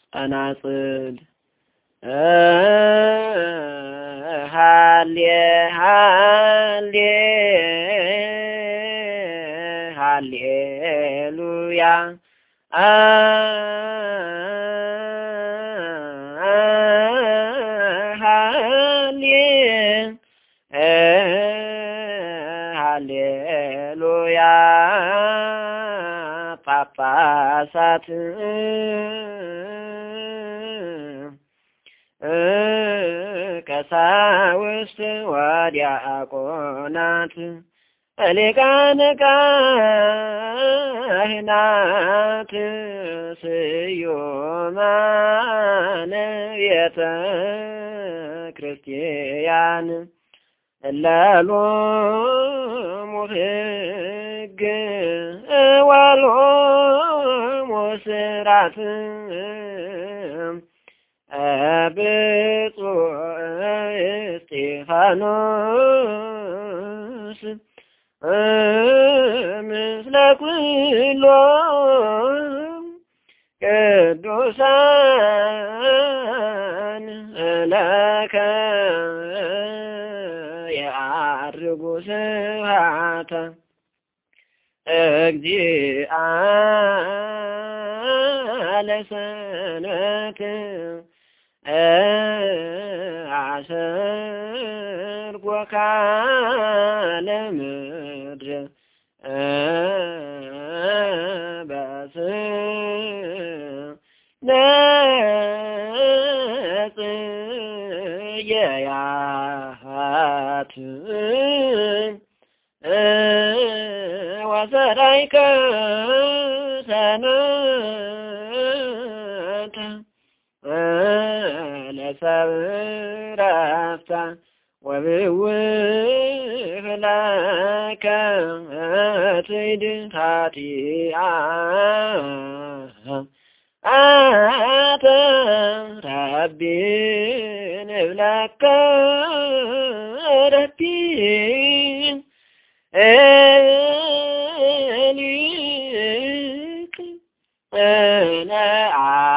ጸናጽል ሃሌ ሃሌ ሃሌሉያ ሃሌሉያ ጳጳሳት ቀሳውስት ወዲያቆናት ሊቃነ ካህናት ስዩማን ቤተ ክርስቲያን ለሎሙ ሕግ ወሎሙ ሥርዓት ብፁዕ እስጢፋኖስ ምስለ ኩሎም ቅዱሳን ለከ የዐርጉ ስብሐተ እግዚአ ለሰንበት አሰርጎ ካለምድር በስነጽየያት ወሰራይከ ሰንበት ለሰብረፍታ ወብውህ ለከ ትድታቲአ አተ ረቢ ንብለከ ረቢ ኤሊቅ